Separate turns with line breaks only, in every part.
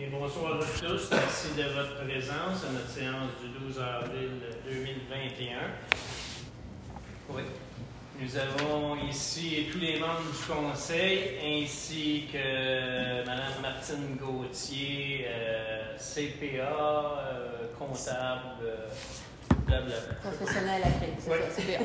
Et bonsoir à tous. Merci de votre présence à notre séance du 12 avril 2021. Oui. Nous avons ici tous les membres du conseil, ainsi que Mme Martine Gauthier, CPA, comptable, blablabla.
Professionnel après, c'est ça, CPA.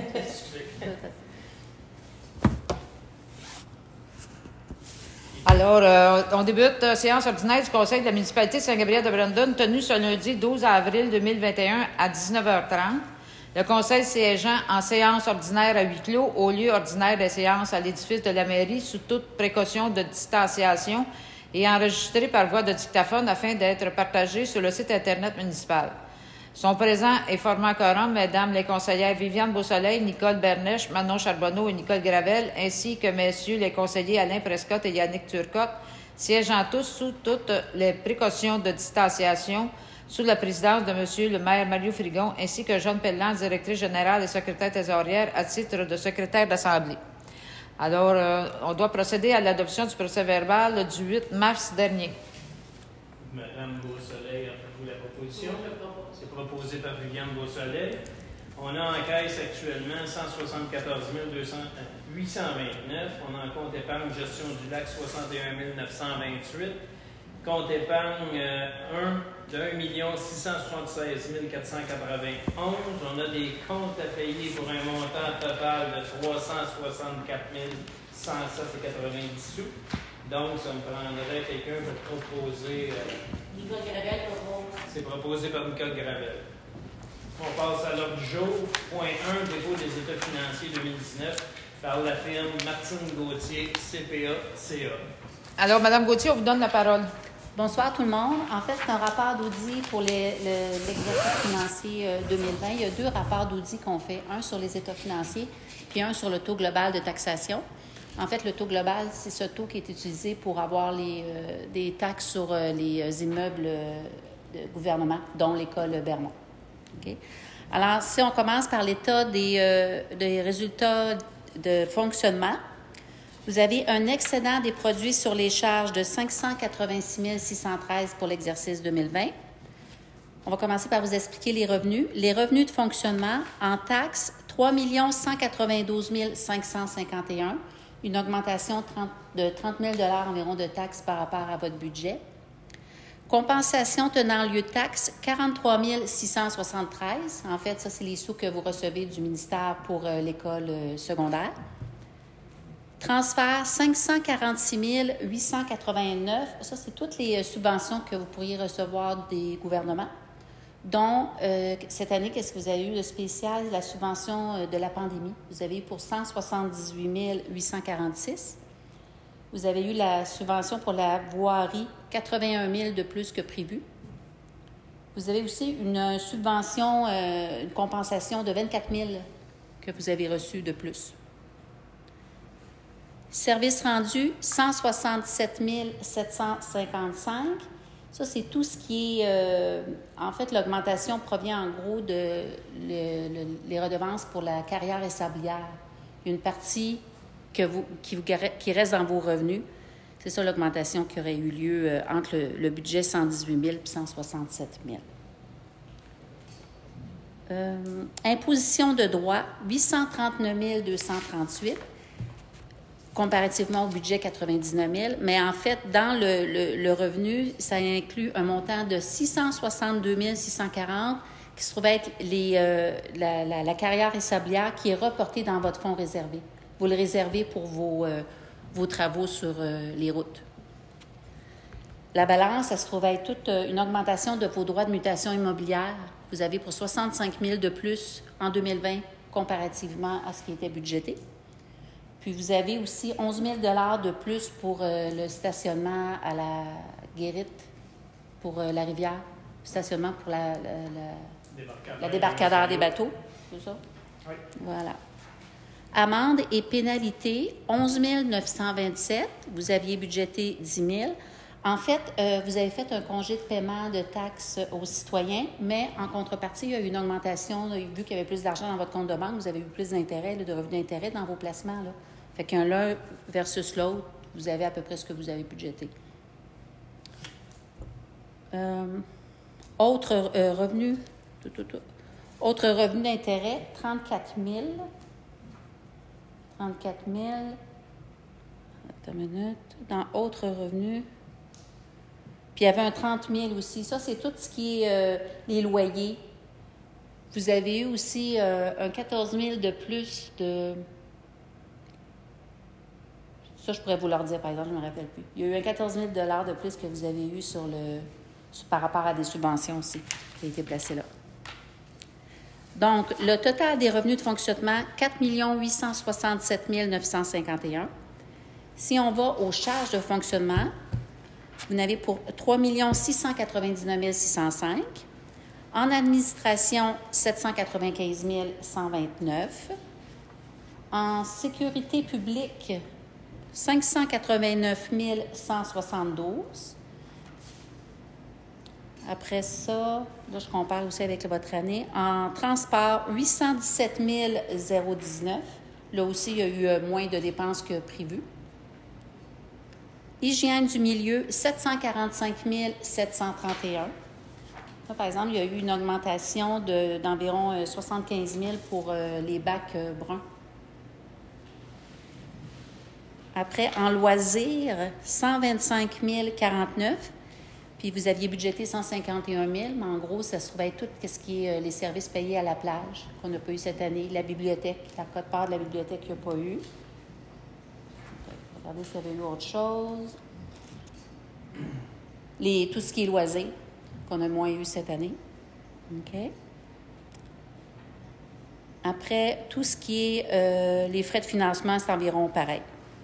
Alors, on débute séance ordinaire du Conseil de la municipalité de Saint-Gabriel-de-Brandon, tenue ce lundi 12 avril 2021 à 19h30. Le Conseil siégeant en séance ordinaire à huis clos au lieu ordinaire des séances à l'édifice de la mairie sous toute précaution de distanciation et enregistré par voie de dictaphone afin d'être partagé sur le site Internet municipal. Sont présents et formant quorum Mesdames les conseillères Viviane Beausoleil, Nicole Bernèche, Manon Charbonneau et Nicole Gravel, ainsi que Messieurs les conseillers Alain Prescott et Yannick Turcotte, siégeant tous sous toutes les précautions de distanciation, sous la présidence de Monsieur le maire Mario Frigon, ainsi que Jeanne Pelland, directrice générale et secrétaire trésorière à titre de secrétaire d'Assemblée. Alors, on doit procéder à l'adoption du procès-verbal du 8 mars dernier.
Madame Beausoleil, faites-vous la proposition? C'est proposé par Viviane Beausoleil. On a en caisse actuellement 174 829. On a en compte épargne gestion du lac 61 928. Compte épargne 1 676 491. On a des comptes à payer pour un montant total de 364 107,90 sous. Donc, ça me prendrait quelqu'un pour proposer.
Nicole Gravel propose.
C'est proposé par Nicole Gravel. On passe à l'ordre du jour. Point 1, dépôt des états financiers 2019 par la firme Martine Gauthier, CPA, CA.
Alors, Mme Gauthier, on vous donne la parole.
Bonsoir tout le monde. En fait, c'est un rapport d'audit pour l'exercice financier 2020. Il y a deux rapports d'audit qu'on fait, un sur les états financiers puis un sur le taux global de taxation. En fait, le taux global, c'est ce taux qui est utilisé pour avoir des taxes sur les immeubles de gouvernement, dont l'école Bermond. Okay? Alors, si on commence par l'état des résultats de fonctionnement, vous avez un excédent des produits sur les charges de 586 613 pour l'exercice 2020. On va commencer par vous expliquer les revenus. Les revenus de fonctionnement en taxes, 3 192 551, une augmentation de 30 000 environ de taxes par rapport à votre budget. Compensation tenant lieu de taxes, 43 673. En fait, ça, c'est les sous que vous recevez du ministère pour l'école secondaire. Transfert, 546 889. Ça, c'est toutes les subventions que vous pourriez recevoir des gouvernements, dont cette année, qu'est-ce que vous avez eu de spécial? La subvention de la pandémie. Vous avez eu pour 178 846. Vous avez eu la subvention pour la voirie, 81 000 de plus que prévu. Vous avez aussi une subvention, une compensation de 24 000 que vous avez reçu de plus. Services rendus, 167 755. Ça, c'est tout ce qui est... en fait, l'augmentation provient en gros de les redevances pour la carrière et sablière. Il y a une partie qui reste dans vos revenus. C'est ça l'augmentation qui aurait eu lieu entre le budget 118 000 et 167 000. Imposition de droit, 839 238. Comparativement au budget 99 000, mais en fait, dans le revenu, ça inclut un montant de 662 640 qui se trouve être la carrière et sablière qui est reportée dans votre fonds réservé. Vous le réservez pour vos travaux sur les routes. La balance, ça se trouve être toute une augmentation de vos droits de mutation immobilière. Vous avez pour 65 000 de plus en 2020 comparativement à ce qui était budgété. Puis vous avez aussi 11 000 de plus pour le stationnement à la Guérite, pour la rivière, stationnement pour la débarcadère des bateaux, c'est ça?
Oui.
Voilà. Amendes et pénalités, 11 927. Vous aviez budgété 10 000. En fait, vous avez fait un congé de paiement de taxes aux citoyens, mais en contrepartie, il y a eu une augmentation. Vu qu'il y avait plus d'argent dans votre compte de banque, vous avez eu plus d'intérêt, de revenus d'intérêt dans vos placements. Là. Fait qu'un versus l'autre, vous avez à peu près ce que vous avez budgété. Autres revenus. Autres revenus d'intérêt, 34 000. 34 000. Attends une minute. Dans autres revenus. Puis il y avait un 30 000 aussi. Ça, c'est tout ce qui est les loyers. Vous avez eu aussi un 14 000 de plus de... Ça, je pourrais vous le redire, par exemple, je ne me rappelle plus. Il y a eu un 14 000 de plus que vous avez eu par rapport à des subventions aussi, qui a été placé là. Donc, le total des revenus de fonctionnement, 4 867 951. Si on va aux charges de fonctionnement, vous n'avez pour 3 699 605. En administration, 795 129. En sécurité publique, 589 172. Après ça, là, je compare aussi avec votre année. En transport, 817 019. Là aussi, il y a eu moins de dépenses que prévu. Hygiène du milieu, 745 731. Là, par exemple, il y a eu une augmentation d'environ 75 000 pour les bacs bruns. Après, en loisirs, 125 049. Puis vous aviez budgété 151 000, mais en gros, ça se trouvait tout ce qui est les services payés à la plage qu'on n'a pas eu cette année. La bibliothèque, la quote-part de la bibliothèque qu'il n'y a pas eu. Regardez s'il y avait eu autre chose. Tout ce qui est loisirs, qu'on a moins eu cette année. OK. Après, tout ce qui est les frais de financement, c'est environ pareil.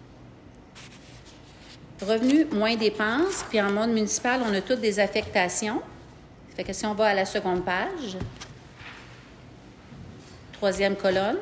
Revenus moins dépenses, puis en mode municipal, on a toutes des affectations. Ça fait que si on va à la seconde page, troisième colonne,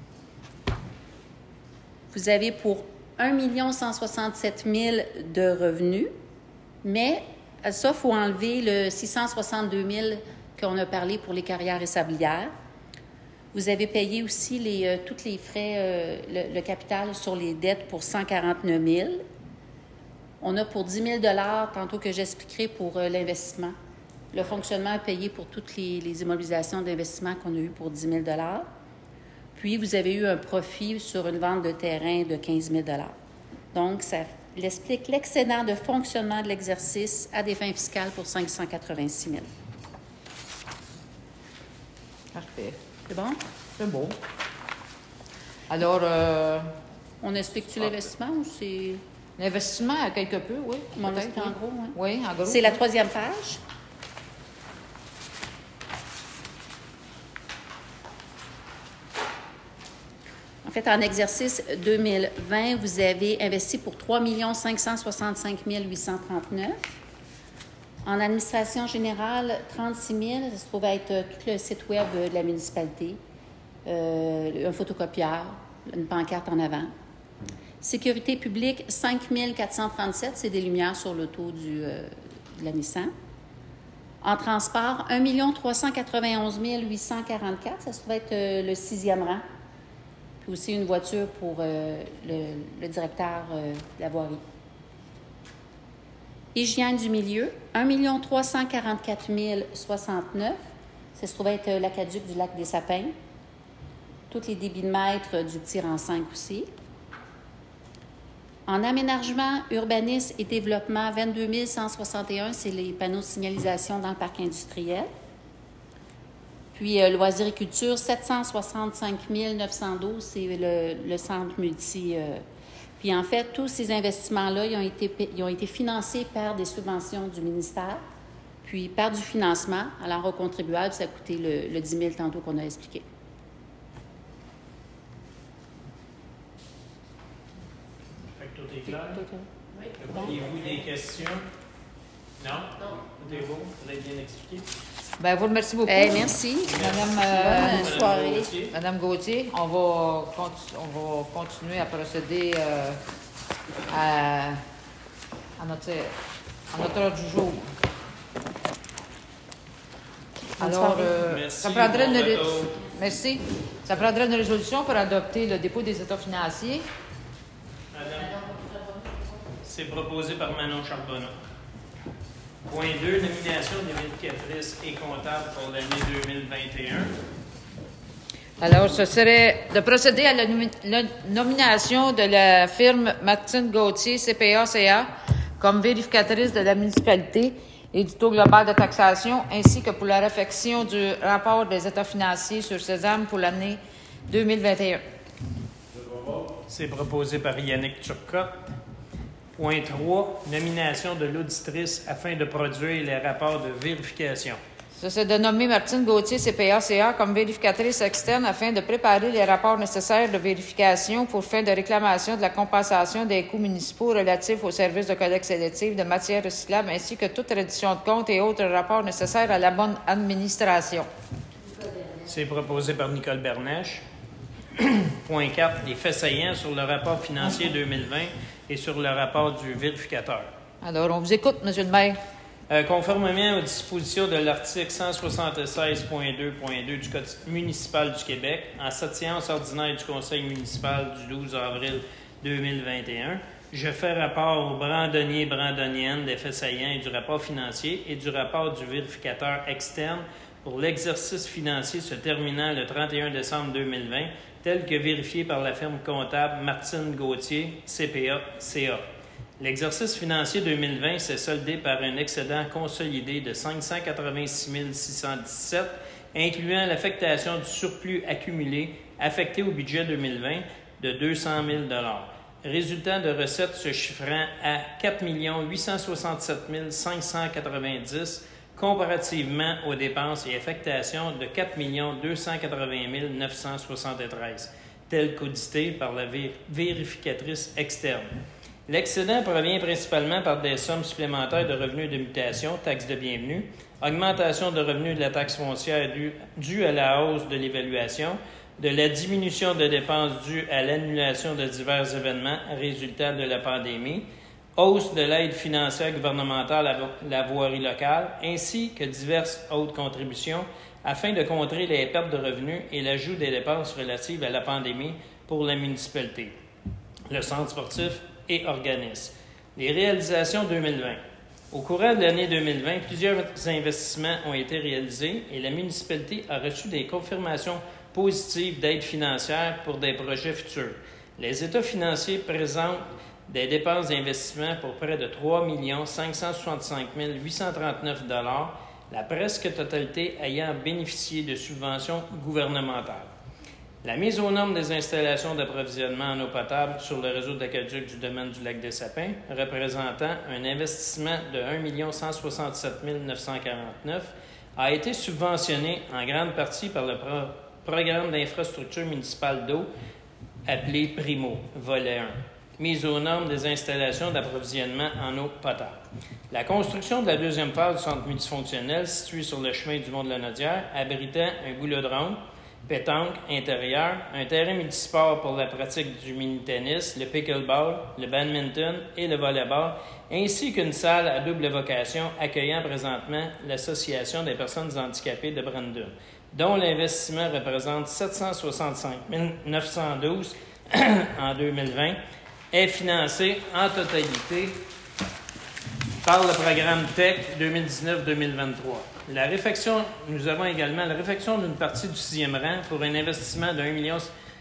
vous avez pour 1 167 000 de revenus, mais à ça, il faut enlever le 662 000 qu'on a parlé pour les carrières et sablières. Vous avez payé aussi tous les frais, le capital sur les dettes pour 149 000. On a pour 10 000 tantôt que j'expliquerai pour l'investissement. Le fonctionnement est payé pour toutes les immobilisations d'investissement qu'on a eues pour 10 000 Puis, vous avez eu un profit sur une vente de terrain de 15 000 Donc, ça explique l'excédent de fonctionnement de l'exercice à des fins fiscales pour 586 000
Parfait.
C'est bon?
C'est beau. Alors,
On explique-tu l'investissement ou c'est...
L'investissement, quelque peu, oui.
Mon explique en gros, oui.
Oui, en gros.
C'est la troisième page. En fait, en exercice 2020, vous avez investi pour 3 565 839. En administration générale, 36 000. Ça se trouve être tout le site web de la municipalité, un photocopieur, une pancarte en avant. Sécurité publique, 5 437, c'est des lumières sur l'auto de la Nissan. En transport, 1 391 844, ça se trouve être le 6e rang. Puis aussi une voiture pour le directeur de la voirie. Hygiène du milieu, 1 344 069, ça se trouve être l'aqueduc du lac des Sapins. Tous les débits de mètres du petit rang 5 aussi. En aménagement, urbanisme et développement, 22 161, c'est les panneaux de signalisation dans le parc industriel. Puis, loisirs et culture, 765 912, c'est le centre multi. Puis, en fait, tous ces investissements-là, ils ont été financés par des subventions du ministère, puis par du financement. Alors, aux contribuables, ça a coûté le 10 000 tantôt qu'on a expliqué.
Tout est clair?
Oui.
Avez-vous des questions? Non? Non. Tout est beau? Vous l'avez bien expliqué?
Bien, vous remercie beaucoup.
Merci.
Madame,
Bonne soirée.
Madame Gauthier, on va continuer à procéder à notre heure du jour. Alors,
merci,
ça prendrait
bon retour.
Merci. Ça prendrait une résolution pour adopter le dépôt des états financiers.
Madame, c'est proposé par Manon Charbonneau. Point 2, nomination des vérificatrices et comptables pour l'année 2021.
Alors, ce serait de procéder à la nomination de la firme Martine Gauthier, CPA-CA, comme vérificatrice de la municipalité et du taux global de taxation, ainsi que pour la réfection du rapport des états financiers sur Sésame pour l'année 2021.
C'est proposé par Yannick Turcotte. Point 3, nomination de l'auditrice afin de produire les rapports de vérification.
Ça, c'est de nommer Martine Gauthier, CPA-CA, comme vérificatrice externe afin de préparer les rapports nécessaires de vérification pour fin de réclamation de la compensation des coûts municipaux relatifs aux services de collecte sélective de matières recyclables ainsi que toute reddition de comptes et autres rapports nécessaires à la bonne administration.
C'est proposé par Nicole Bernèche. Point 4, les faits saillants sur le rapport financier 2020 et sur le rapport du vérificateur.
Alors, on vous écoute, M. le maire.
Conformément aux dispositions de l'article 176.2.2 du Code municipal du Québec, en cette séance ordinaire du Conseil municipal du 12 avril 2021, je fais rapport aux brandonniers-brandonniennes des faits saillants et du rapport financier et du rapport du vérificateur externe pour l'exercice financier se terminant le 31 décembre 2020, tel que vérifié par la firme comptable Martine Gauthier, CPA-CA. L'exercice financier 2020 s'est soldé par un excédent consolidé de 586 617, incluant l'affectation du surplus accumulé affecté au budget 2020 de 200 000 résultant de recettes se chiffrant à 4 867 590 comparativement aux dépenses et affectations de 4 280 973, telles qu'auditées par la vérificatrice externe. L'excédent provient principalement par des sommes supplémentaires de revenus de mutation, taxes de bienvenue, augmentation de revenus de la taxe foncière due à la hausse de l'évaluation, de la diminution de dépenses dues à l'annulation de divers événements résultant de la pandémie, hausse de l'aide financière gouvernementale à la voirie locale, ainsi que diverses autres contributions afin de contrer les pertes de revenus et l'ajout des dépenses relatives à la pandémie pour la municipalité, le centre sportif et organismes. Les réalisations 2020. Au courant de l'année 2020, plusieurs investissements ont été réalisés et la municipalité a reçu des confirmations positives d'aide financière pour des projets futurs. Les états financiers présentent des dépenses d'investissement pour près de 3 565 839 $, la presque totalité ayant bénéficié de subventions gouvernementales. La mise aux normes des installations d'approvisionnement en eau potable sur le réseau d'aqueduc du domaine du lac des Sapins, représentant un investissement de 1 167 949, a été subventionné en grande partie par le programme d'infrastructure municipale d'eau appelé PRIMO, volet 1. Mise aux normes des installations d'approvisionnement en eau potable. La construction de la deuxième phase du centre multifonctionnel situé sur le chemin du Mont-de-la-Naudière, abritant un boulodrome, pétanque intérieur, un terrain multisport pour la pratique du mini-tennis, le pickleball, le badminton et le volleyball, ainsi qu'une salle à double vocation accueillant présentement l'Association des personnes handicapées de Brandon, dont l'investissement représente 765 912 en 2020, est financé en totalité par le programme TEC 2019-2023. Nous avons également la réfection d'une partie du 6e rang pour un investissement de 1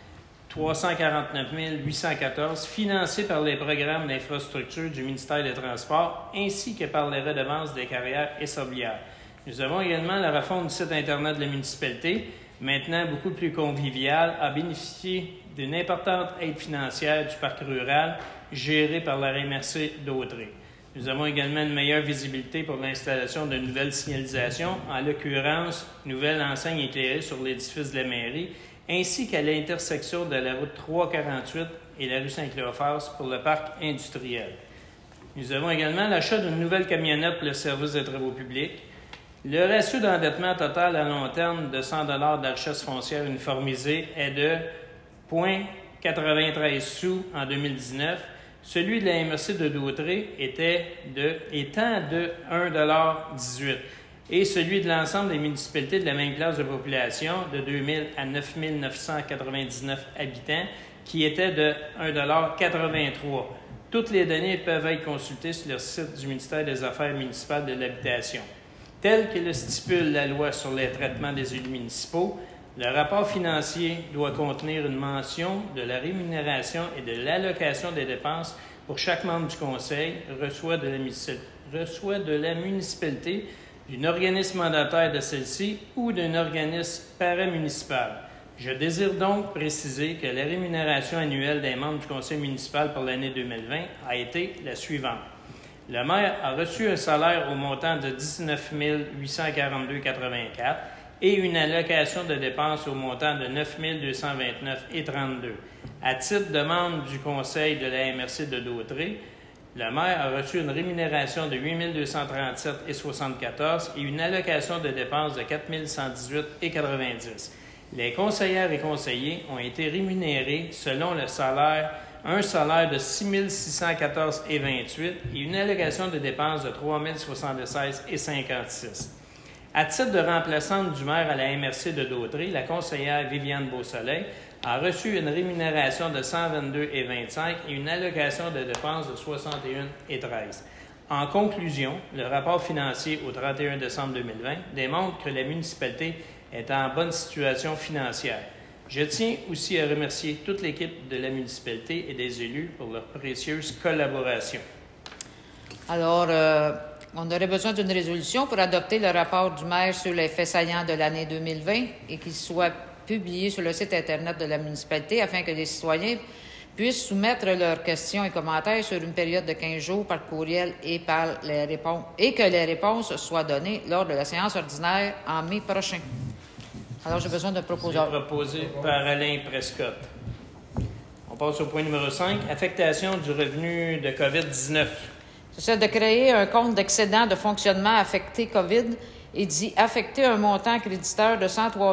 349 814 financé par les programmes d'infrastructure du ministère des Transports ainsi que par les redevances des carrières et sablières. Nous avons également la refonte du site Internet de la municipalité, maintenant beaucoup plus convivial, a bénéficié d'une importante aide financière du parc rural géré par la MRC d'Autrey. Nous avons également une meilleure visibilité pour l'installation de nouvelles signalisations, en l'occurrence, nouvelle enseigne éclairée sur l'édifice de la mairie, ainsi qu'à l'intersection de la route 348 et la rue Saint-Cléophas pour le parc industriel. Nous avons également l'achat d'une nouvelle camionnette pour le service des travaux publics. Le ratio d'endettement total à long terme de 100 $ de la richesse foncière uniformisée est de 0,93 sous en 2019. Celui de la MRC de Dautrey étant de 1,18 $ et celui de l'ensemble des municipalités de la même classe de population de 2 000 à 9 999 habitants qui était de 1,83 $. Toutes les données peuvent être consultées sur le site du ministère des Affaires municipales de l'Habitation. Tel que le stipule la loi sur les traitements des élus municipaux, le rapport financier doit contenir une mention de la rémunération et de l'allocation des dépenses pour chaque membre du conseil reçoit de la municipalité, d'un organisme mandataire de celle-ci ou d'un organisme paramunicipal. Je désire donc préciser que la rémunération annuelle des membres du conseil municipal pour l'année 2020 a été la suivante. Le maire a reçu un salaire au montant de 19 842,84 et une allocation de dépenses au montant de 9 229,32. À titre de membre du conseil de la MRC de Dautré, le maire a reçu une rémunération de 8 237,74 et une allocation de dépenses de 4 118,90. Les conseillères et conseillers ont été rémunérés selon un salaire de 6 614,28 et une allocation de dépenses de 3 076,56. À titre de remplaçante du maire à la MRC de Dautré, la conseillère Viviane Beausoleil a reçu une rémunération de 122,25 et une allocation de dépenses de 61,13. En conclusion, le rapport financier au 31 décembre 2020 démontre que la municipalité est en bonne situation financière. Je tiens aussi à remercier toute l'équipe de la municipalité et des élus pour leur précieuse collaboration.
Alors, on aurait besoin d'une résolution pour adopter le rapport du maire sur les faits saillants de l'année 2020 et qu'il soit publié sur le site Internet de la municipalité afin que les citoyens puissent soumettre leurs questions et commentaires sur une période de 15 jours par courriel et que les réponses soient données lors de la séance ordinaire en mai prochain. Alors, j'ai besoin d'un proposeur.
C'est proposé par Alain Prescott. On passe au point numéro 5, affectation du revenu de COVID-19.
C'est de créer un compte d'excédent de fonctionnement affecté COVID et d'y affecter un montant créditeur de 103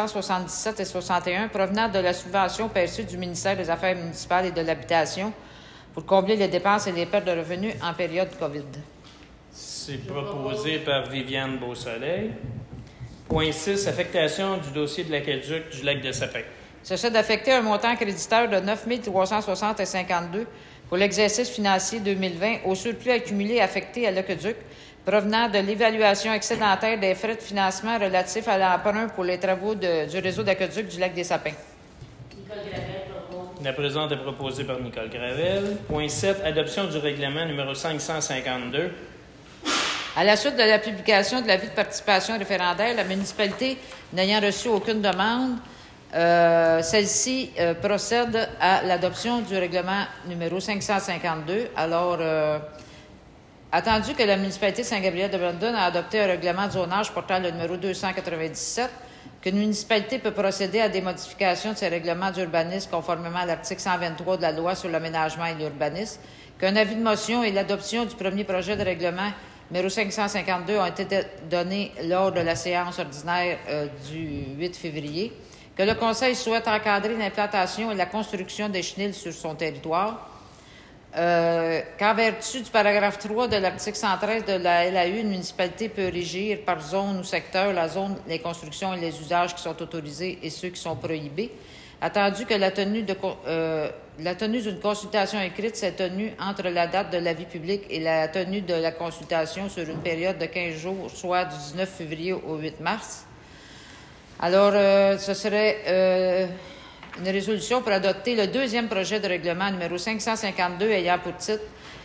177,61 provenant de la subvention perçue du ministère des Affaires municipales et de l'Habitation pour combler les dépenses et les pertes de revenus en période COVID.
C'est proposé par Viviane Beausoleil. Point 6, affectation du dossier de l'aqueduc du lac de Sapin.
C'est d'affecter un montant créditeur de 9 360,52 pour l'exercice financier 2020 au surplus accumulé affecté à l'aqueduc provenant de l'évaluation excédentaire des frais de financement relatifs à l'emprunt pour les travaux du réseau d'aqueduc du lac des Sapins.
Nicole Gravel propose.
La présente est proposée par Nicole Gravel. Point 7, adoption du règlement numéro 552.
À la suite de la publication de l'avis de participation référendaire, la municipalité n'ayant reçu aucune demande, celle-ci procède à l'adoption du règlement numéro 552. Alors, attendu que la municipalité de Saint-Gabriel-de-Brandon a adopté un règlement de zonage portant le numéro 297, qu'une municipalité peut procéder à des modifications de ses règlements d'urbanisme conformément à l'article 123 de la loi sur l'aménagement et l'urbanisme, qu'un avis de motion et l'adoption du premier projet de règlement numéro 552 ont été donnés lors de la séance ordinaire du 8 février, que le Conseil souhaite encadrer l'implantation et la construction des chenils sur son territoire, qu'en vertu du paragraphe 3 de l'article 113 de la LAU, une municipalité peut régir par zone ou secteur la zone, les constructions et les usages qui sont autorisés et ceux qui sont prohibés, attendu que la tenue d'une consultation écrite s'est tenue entre la date de l'avis public et la tenue de la consultation sur une période de 15 jours, soit du 19 février au 8 mars. Alors, ce serait une résolution pour adopter le deuxième projet de règlement numéro 552 ayant pour titre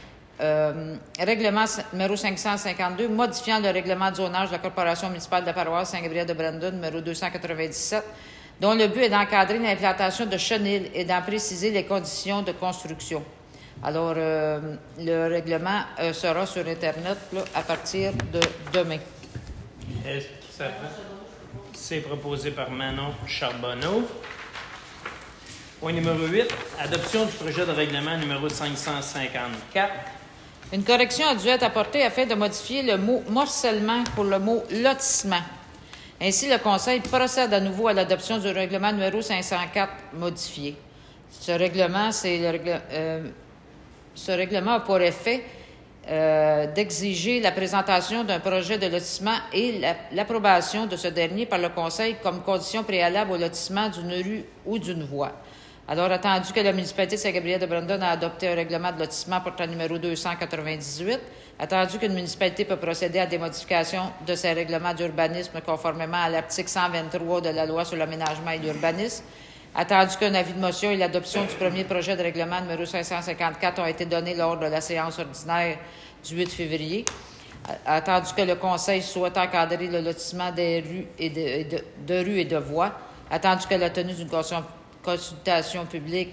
règlement numéro 552 modifiant le règlement de zonage de la Corporation municipale de la paroisse Saint-Gabriel-de-Brandon numéro 297, dont le but est d'encadrer l'implantation de chenils et d'en préciser les conditions de construction. Alors, le règlement sera sur Internet là, à partir de demain.
Est-ce que ça c'est proposé par Manon Charbonneau. Point numéro 8, adoption du projet de règlement numéro 554.
Une correction a dû être apportée afin de modifier le mot morcellement pour le mot lotissement. Ainsi, le Conseil procède à nouveau à l'adoption du règlement numéro 504 modifié. Ce règlement a pour effet d'exiger la présentation d'un projet de lotissement et l'approbation de ce dernier par le Conseil comme condition préalable au lotissement d'une rue ou d'une voie. Alors, attendu que la municipalité de Saint-Gabriel-de-Brandon a adopté un règlement de lotissement portant numéro 298, attendu qu'une municipalité peut procéder à des modifications de ses règlements d'urbanisme conformément à l'article 123 de la Loi sur l'aménagement et l'urbanisme, attendu qu'un avis de motion et l'adoption du premier projet de règlement numéro 554 ont été donnés lors de la séance ordinaire du 8 février, attendu que le Conseil souhaite encadrer le lotissement des rues de rues et de voies, attendu que la tenue d'une consultation publique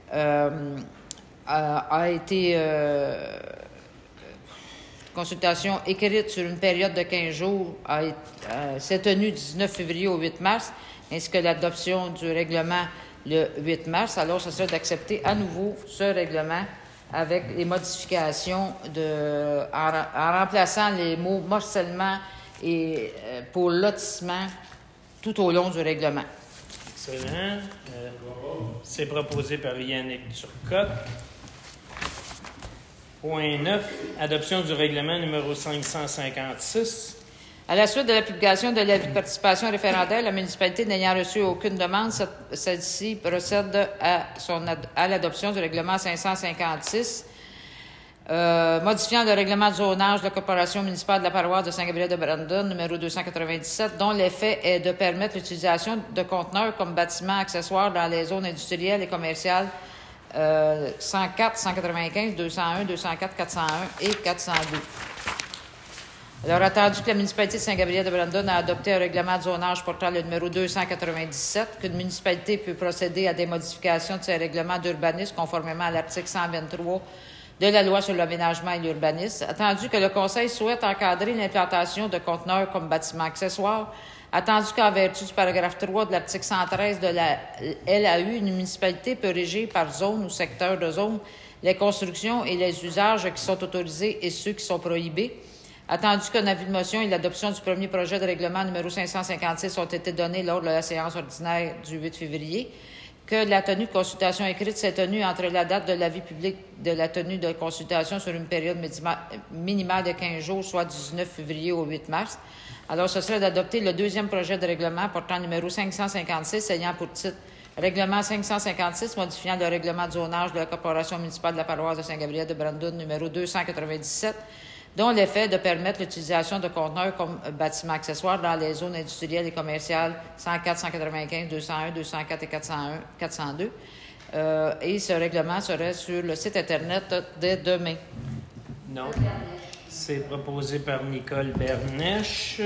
a été consultation écrite sur une période de 15 jours s'est tenue du 19 février au 8 mars, ainsi que l'adoption du règlement le 8 mars. Alors, ce serait d'accepter à nouveau ce règlement avec les modifications en remplaçant les mots morcellement et pour lotissement tout au long du règlement.
Excellent. C'est proposé par Yannick Turcotte. Point 9. Adoption du règlement numéro 556.
À la suite de la publication de l'avis de participation référendaire, la municipalité n'ayant reçu aucune demande, celle-ci procède à l'adoption du règlement 556, modifiant le règlement de zonage de la Corporation municipale de la paroisse de Saint-Gabriel-de-Brandon, numéro 297, dont l'effet est de permettre l'utilisation de conteneurs comme bâtiments accessoires dans les zones industrielles et commerciales 104, 195, 201, 204, 401 et 402. Alors, attendu que la municipalité de Saint-Gabriel-de-Brandon a adopté un règlement de zonage portant le numéro 297, qu'une municipalité peut procéder à des modifications de ses règlements d'urbanisme conformément à l'article 123 de la Loi sur l'aménagement et l'urbanisme, attendu que le Conseil souhaite encadrer l'implantation de conteneurs comme bâtiments accessoires, attendu qu'en vertu du paragraphe 3 de l'article 113 de la LAU, une municipalité peut régir par zone ou secteur de zone les constructions et les usages qui sont autorisés et ceux qui sont prohibés, attendu qu'un avis de motion et l'adoption du premier projet de règlement numéro 556 ont été donnés lors de la séance ordinaire du 8 février, que la tenue de consultation écrite s'est tenue entre la date de l'avis public de la tenue de consultation sur une période minimale de 15 jours, soit du 19 février au 8 mars. Alors, ce serait d'adopter le deuxième projet de règlement portant numéro 556, ayant pour titre Règlement 556, modifiant le règlement de zonage de la Corporation municipale de la paroisse de Saint-Gabriel-de-Brandon, numéro 297, dont l'effet est de permettre l'utilisation de conteneurs comme bâtiments accessoires dans les zones industrielles et commerciales 104, 195, 201, 204 et 401, 402. Et ce règlement serait sur le site Internet dès demain.
Non. C'est proposé par Nicole Bernèche.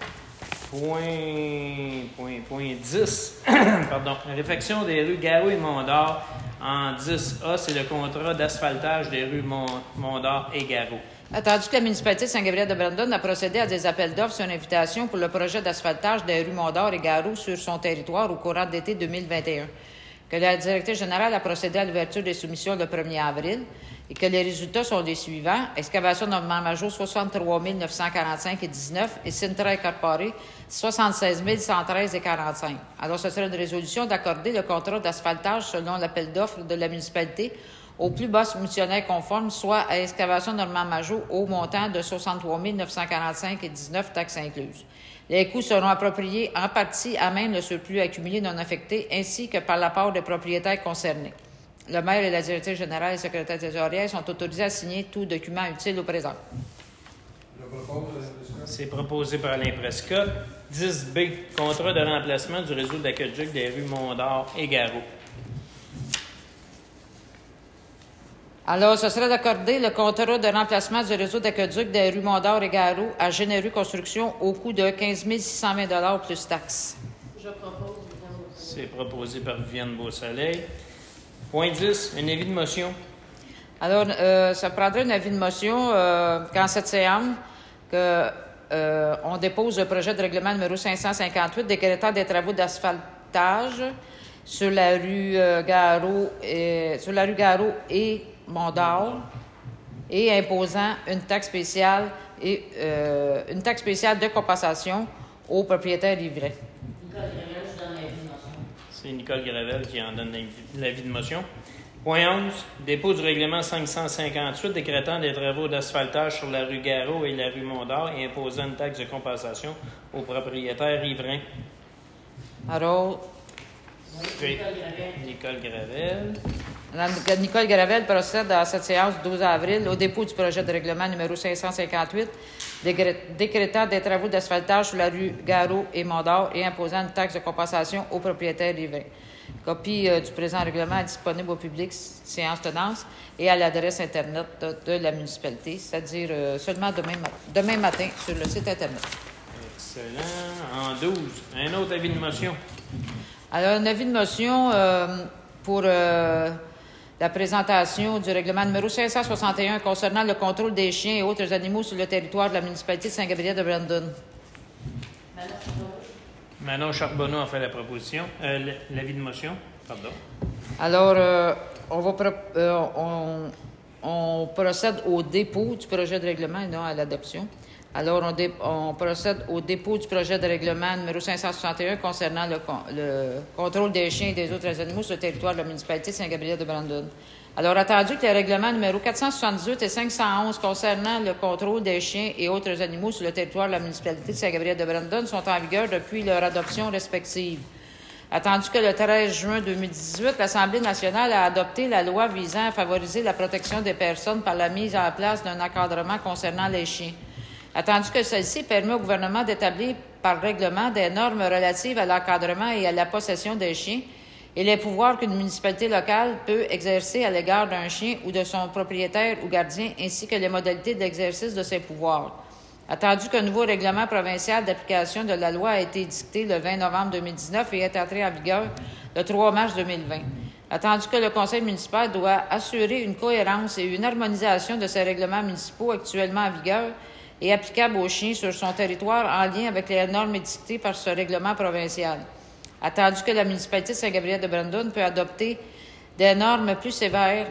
Point 10. Pardon. Réfection des rues Garot et Mondor en 10A, c'est le contrat d'asphaltage des rues Mondor et Garot.
Attendu que la municipalité de Saint-Gabriel-de-Brandon a procédé à des appels d'offres sur une invitation pour le projet d'asphaltage des rues Mondor et Garot sur son territoire au courant de l'été 2021, que la directrice générale a procédé à l'ouverture des soumissions le 1er avril et que les résultats sont les suivants. Excavation Normand Major, 63 945 et 19 et Sintra Incorporé, 76 113 et 45. Alors, ce serait une résolution d'accorder le contrat d'asphaltage selon l'appel d'offres de la municipalité au plus bas soumissionnaire conforme, soit à Excavation Normand Major au montant de 63 945 et 19 taxes incluses. Les coûts seront appropriés en partie à même le surplus accumulé non affecté ainsi que par l'apport des propriétaires concernés. Le maire et la directrice générale et le secrétaire trésorier sont autorisés à signer tout document utile au présent.
C'est proposé par Alain Prescott. 10B, contrat de remplacement du réseau d'aqueduc des rues Mondor et Garot.
Alors, ce serait d'accorder le contrat de remplacement du réseau d'aqueduc des rues Mondor et Garot à Généreux Construction au coût de 15 620 $ plus taxes.
Je propose Viviane Beausoleil.
C'est proposé par Viviane Beausoleil. Point 10, un avis de motion.
Alors, ça prendrait un avis de motion qu'en cette séance, on dépose le projet de règlement numéro 558 décrétant des travaux d'asphaltage sur la rue Garot et Mondor et imposant une taxe spéciale de compensation aux propriétaires riverains.
C'est Nicole Gravel qui en donne l'avis de motion. Point 11. Dépôt du règlement 558 décrétant des travaux d'asphaltage sur la rue Garot et la rue Mondor et imposant une taxe de compensation aux propriétaires riverains.
Alors,
Oui. Nicole Gravel.
Madame Nicole Gravel procède à cette séance du 12 avril au dépôt du projet de règlement numéro 558, décrétant des travaux d'asphaltage sur la rue Garot et Mondor et imposant une taxe de compensation aux propriétaires riverains. Copie du présent règlement est disponible au public, séance tenance, et à l'adresse Internet de la municipalité, c'est-à-dire seulement demain matin sur le site Internet.
Excellent. En 12, un autre avis de motion.
Alors, un avis de motion pour la présentation du règlement numéro 561 concernant le contrôle des chiens et autres animaux sur le territoire de la municipalité de Saint-Gabriel de Brandon.
Manon Charbonneau a fait la proposition. L'avis de motion. Pardon.
Alors, on procède au dépôt du projet de règlement et non à l'adoption. Alors, on procède au dépôt du projet de règlement numéro 561 concernant le contrôle des chiens et des autres animaux sur le territoire de la municipalité de Saint-Gabriel de Brandon. Alors, attendu que les règlements numéro 478 et 511 concernant le contrôle des chiens et autres animaux sur le territoire de la municipalité de Saint-Gabriel de Brandon sont en vigueur depuis leur adoption respective. Attendu que le 13 juin 2018, l'Assemblée nationale a adopté la loi visant à favoriser la protection des personnes par la mise en place d'un encadrement concernant les chiens. Attendu que celle-ci permet au gouvernement d'établir par règlement des normes relatives à l'encadrement et à la possession des chiens et les pouvoirs qu'une municipalité locale peut exercer à l'égard d'un chien ou de son propriétaire ou gardien, ainsi que les modalités d'exercice de ces pouvoirs. Attendu qu'un nouveau règlement provincial d'application de la loi a été dicté le 20 novembre 2019 et est entré en vigueur le 3 mars 2020. Attendu que le conseil municipal doit assurer une cohérence et une harmonisation de ces règlements municipaux actuellement en vigueur et applicables aux chiens sur son territoire en lien avec les normes dictées par ce règlement provincial. Attendu que la municipalité de Saint-Gabriel de Brandon peut adopter des normes plus sévères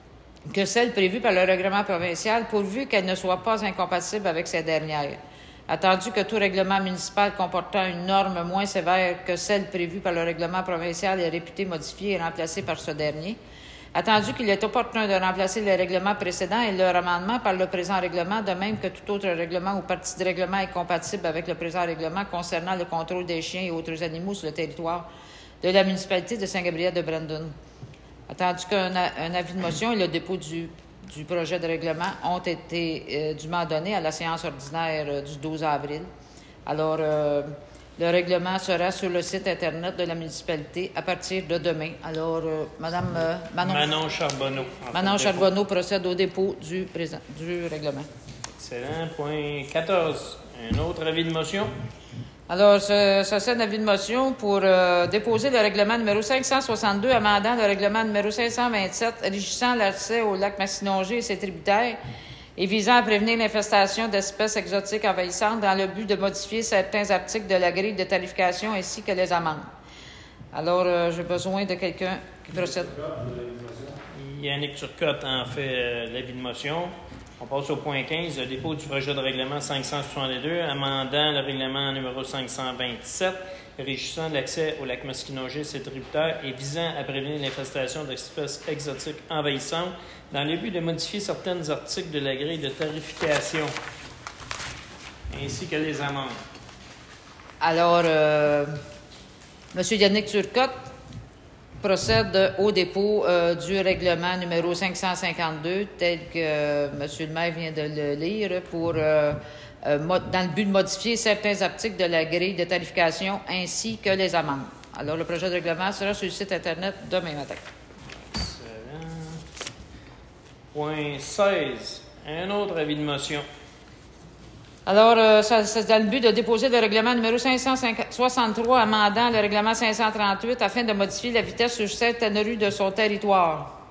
que celles prévues par le règlement provincial, pourvu qu'elles ne soient pas incompatibles avec ces dernières. Attendu que tout règlement municipal comportant une norme moins sévère que celle prévue par le règlement provincial est réputé modifié et remplacé par ce dernier. Attendu qu'il est opportun de remplacer les règlements précédents et leur amendement par le présent règlement, de même que tout autre règlement ou partie de règlement est compatible avec le présent règlement concernant le contrôle des chiens et autres animaux sur le territoire de la municipalité de Saint-Gabriel de Brandon. Attendu qu'un avis de motion et le dépôt du projet de règlement ont été dûment donnés à la séance ordinaire du 12 avril. Alors, le règlement sera sur le site Internet de la municipalité à partir de demain. Alors, Madame
Manon Charbonneau.
Manon Charbonneau procède au dépôt du règlement.
Excellent. Point 14. Un autre avis de motion.
Alors, ça c'est un avis de motion pour déposer le règlement numéro 562, amendant le règlement numéro 527, régissant l'accès au lac Massinongé et ses tributaires et visant à prévenir l'infestation d'espèces exotiques envahissantes dans le but de modifier certains articles de la grille de tarification ainsi que les amendes. Alors, j'ai besoin de quelqu'un qui procède.
Yannick Turcotte en fait l'avis de motion. On passe au point 15, le dépôt du projet de règlement 562, amendant le règlement numéro 527, régissant l'accès au lac Masquinongé et ses tributaires et visant à prévenir l'infestation d'espèces exotiques envahissantes dans le but de modifier certains articles de la grille de tarification, ainsi que les amendes.
Alors, M. Yannick Turcotte procède au dépôt du règlement numéro 552, tel que M. le maire vient de le lire, pour, dans le but de modifier certains articles de la grille de tarification ainsi que les amendes. Alors, le projet de règlement sera sur le site Internet demain matin.
Excellent. Point 16. Un autre avis de motion.
Alors, c'est dans le but de déposer le règlement numéro 563, amendant le règlement 538, afin de modifier la vitesse sur certaines rues de son territoire.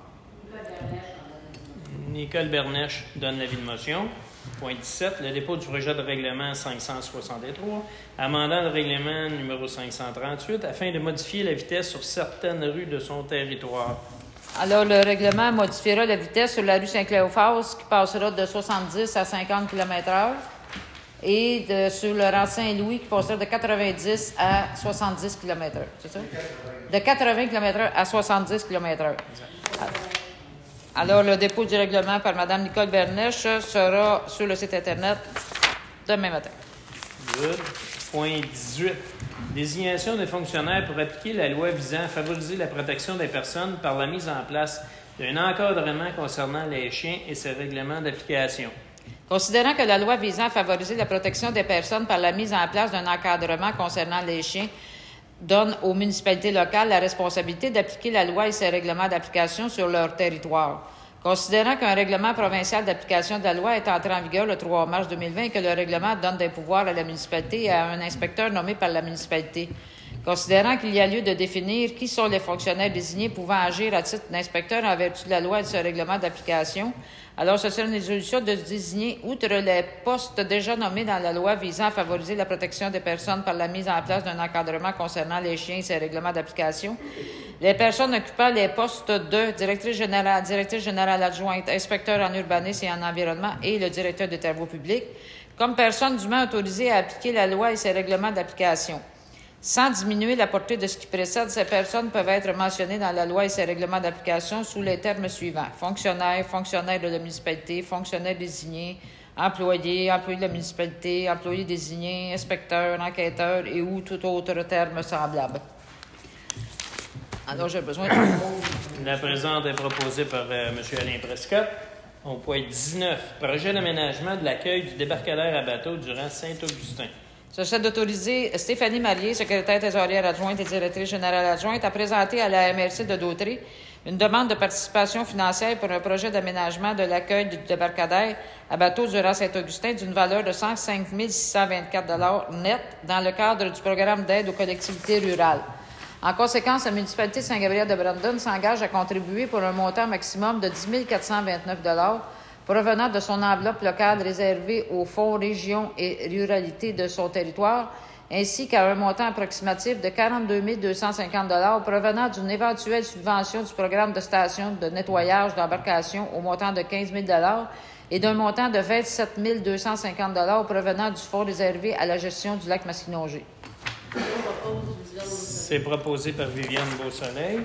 Nicole Bernèche donne l'avis de motion. Point 17. Le dépôt du projet de règlement 563, amendant le règlement numéro 538, afin de modifier la vitesse sur certaines rues de son territoire.
Alors, le règlement modifiera la vitesse sur la rue Saint-Cléophas, qui passera de 70 à 50 km/h. Et sur le rang Saint-Louis, qui passera de 90 à 70 km/h. C'est ça? De 80 km/h à 70 km/h. Alors, le dépôt du règlement par Mme Nicole Bernèche sera sur le site Internet demain matin.
Good. Point 18. Désignation des fonctionnaires pour appliquer la loi visant à favoriser la protection des personnes par la mise en place d'un encadrement concernant les chiens et ses règlements d'application.
Considérant que la loi visant à favoriser la protection des personnes par la mise en place d'un encadrement concernant les chiens donne aux municipalités locales la responsabilité d'appliquer la loi et ses règlements d'application sur leur territoire. Considérant qu'un règlement provincial d'application de la loi est entré en vigueur le 3 mars 2020 et que le règlement donne des pouvoirs à la municipalité et à un inspecteur nommé par la municipalité. Considérant qu'il y a lieu de définir qui sont les fonctionnaires désignés pouvant agir à titre d'inspecteur en vertu de la loi et de ce règlement d'application, alors ce serait une résolution de se désigner, outre les postes déjà nommés dans la loi visant à favoriser la protection des personnes par la mise en place d'un encadrement concernant les chiens et ses règlements d'application, les personnes occupant les postes de directrice générale adjointe, inspecteur en urbanisme et en environnement et le directeur des travaux publics, comme personnes dûment autorisées à appliquer la loi et ses règlements d'application. Sans diminuer la portée de ce qui précède, ces personnes peuvent être mentionnées dans la loi et ses règlements d'application sous les termes suivants: fonctionnaires, fonctionnaires de la municipalité, fonctionnaires désignés, employés, employés de la municipalité, employés désignés, inspecteurs, enquêteurs et ou tout autre terme semblable. Alors, j'ai besoin de...
La présente est proposée par M. Alain Prescott. Au point 19, projet d'aménagement de l'accueil du débarcadère à bateau durant Saint-Augustin.
Ce serait d'autoriser Stéphanie Marier, secrétaire thésauirière adjointe et directrice générale adjointe, à présenter à la MRC de Dautrey une demande de participation financière pour un projet d'aménagement de l'accueil du débarcadère à bateau durant Saint-Augustin d'une valeur de 105 624 net dans le cadre du programme d'aide aux collectivités rurales. En conséquence, la municipalité de Saint-Gabriel-de-Brandon s'engage à contribuer pour un montant maximum de 10 429 provenant de son enveloppe locale réservée au Fonds Région et Ruralité de son territoire, ainsi qu'à un montant approximatif de 42 250 provenant d'une éventuelle subvention du programme de station de nettoyage d'embarcation au montant de 15 000 et d'un montant de 27 250 provenant du Fonds réservé à la gestion du lac Masquinongé.
C'est proposé par Viviane Beausoleil.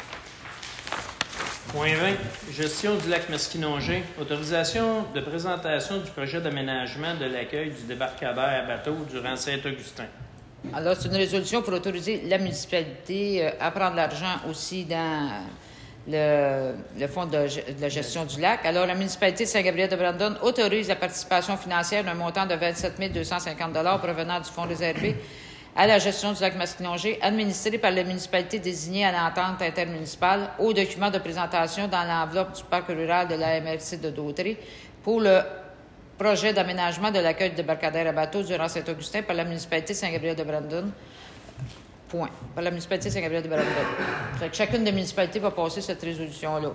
Point 20. Gestion du lac Masquinongé. Autorisation de présentation du projet d'aménagement de l'accueil du débarcadère à bateau durant Saint-Augustin.
Alors, c'est une résolution pour autoriser la municipalité à prendre l'argent aussi dans le fonds de la gestion du lac. Alors, la municipalité de Saint-Gabriel-de-Brandon autorise la participation financière d'un montant de 27 250 provenant du fonds réservé à la gestion du lac Masquinongé, administré par la municipalité désignée à l'entente intermunicipale, aux documents de présentation dans l'enveloppe du parc rural de la MRC de Dautrey pour le projet d'aménagement de l'accueil de débarcadère à bateau durant Saint-Augustin par la municipalité de Saint-Gabriel-de-Brandon. Point. Par la municipalité de Saint-Gabriel-de-Brandon. Fait que chacune des municipalités va passer cette résolution-là.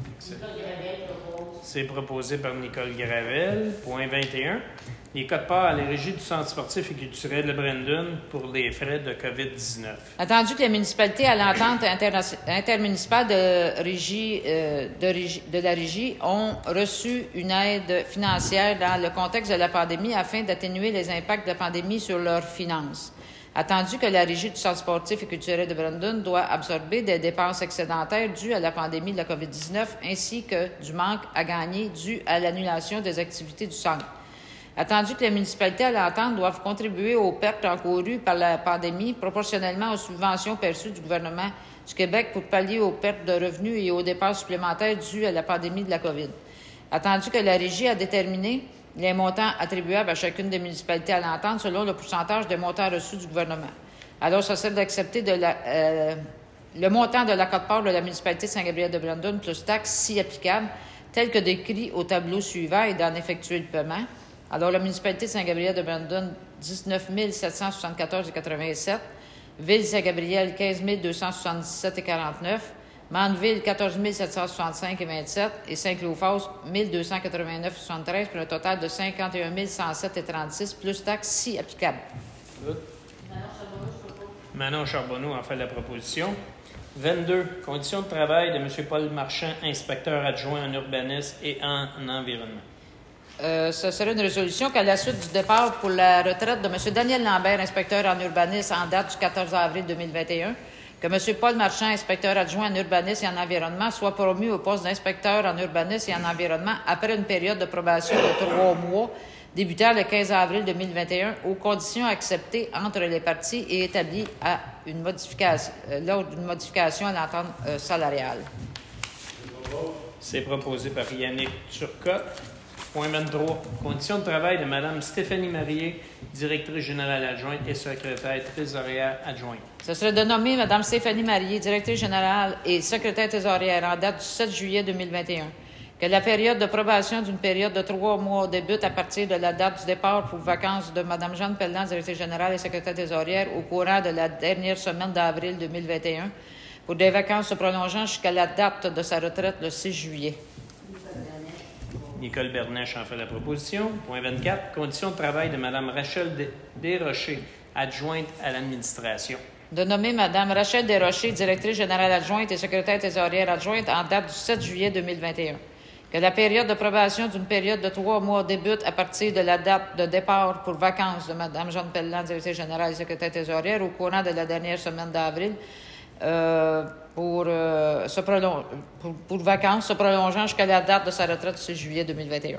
C'est proposé par Nicole Gravel. Point 21. Les codes-parts à la régie du Centre sportif et culturel de Brandon pour les frais de COVID-19.
Attendu que les municipalités à l'entente intermunicipale de la régie ont reçu une aide financière dans le contexte de la pandémie afin d'atténuer les impacts de la pandémie sur leurs finances. Attendu que la régie du Centre sportif et culturel de Brandon doit absorber des dépenses excédentaires dues à la pandémie de la COVID-19 ainsi que du manque à gagner dû à l'annulation des activités du centre. Attendu que les municipalités à l'entente doivent contribuer aux pertes encourues par la pandémie proportionnellement aux subventions perçues du gouvernement du Québec pour pallier aux pertes de revenus et aux dépenses supplémentaires dues à la pandémie de la COVID. Attendu que la Régie a déterminé les montants attribuables à chacune des municipalités à l'entente selon le pourcentage des montants reçus du gouvernement. Alors, ça serait d'accepter le montant de la quote-part de la municipalité de Saint-Gabriel-de-Brandon plus taxes, si applicable, tel que décrit au tableau suivant et d'en effectuer le paiement. Alors, la municipalité de Saint-Gabriel-de-Brandon, 19 774,87. Ville Saint-Gabriel, 15 277,49. Mandeville, 14 765,27. Et Saint-Clophas, 1 289,73 pour un total de 51 107,36 plus taxes si applicable.
Manon Charbonneau en fait la proposition. 22. Conditions de travail de M. Paul Marchand, inspecteur adjoint en urbanisme et en environnement.
Ce serait une résolution qu'à la suite du départ pour la retraite de M. Daniel Lambert, inspecteur en urbanisme, en date du 14 avril 2021, que M. Paul Marchand, inspecteur adjoint en urbanisme et en environnement, soit promu au poste d'inspecteur en urbanisme et en environnement après une période de probation de 3 mois, débutant le 15 avril 2021 aux conditions acceptées entre les parties et établies à lors d'une modification à l'entente salariale.
C'est proposé par Yannick Turcotte. Point 23. Conditions de travail de Mme Stéphanie Marié, directrice générale adjointe et secrétaire trésorière adjointe.
Ce serait de nommer Mme Stéphanie Marié, directrice générale et secrétaire trésorière en date du 7 juillet 2021. Que la période de probation d'une période de 3 mois débute à partir de la date du départ pour vacances de Mme Jeanne Pelland, directrice générale et secrétaire trésorière, au courant de la dernière semaine d'avril 2021, pour des vacances se prolongeant jusqu'à la date de sa retraite le 6 juillet.
Nicole Bernèche en fait la proposition. Point 24. Conditions de travail de Mme Rachel Desrochers, adjointe à l'administration.
De nommer Mme Rachel Desrochers, directrice générale adjointe et secrétaire trésorière adjointe en date du 7 juillet 2021. Que la période de probation d'une période de 3 mois débute à partir de la date de départ pour vacances de Mme Jeanne Pelland, directrice générale et secrétaire trésorière, au courant de la dernière semaine d'avril, pour vacances se prolongeant jusqu'à la date de sa retraite du 6 juillet 2021.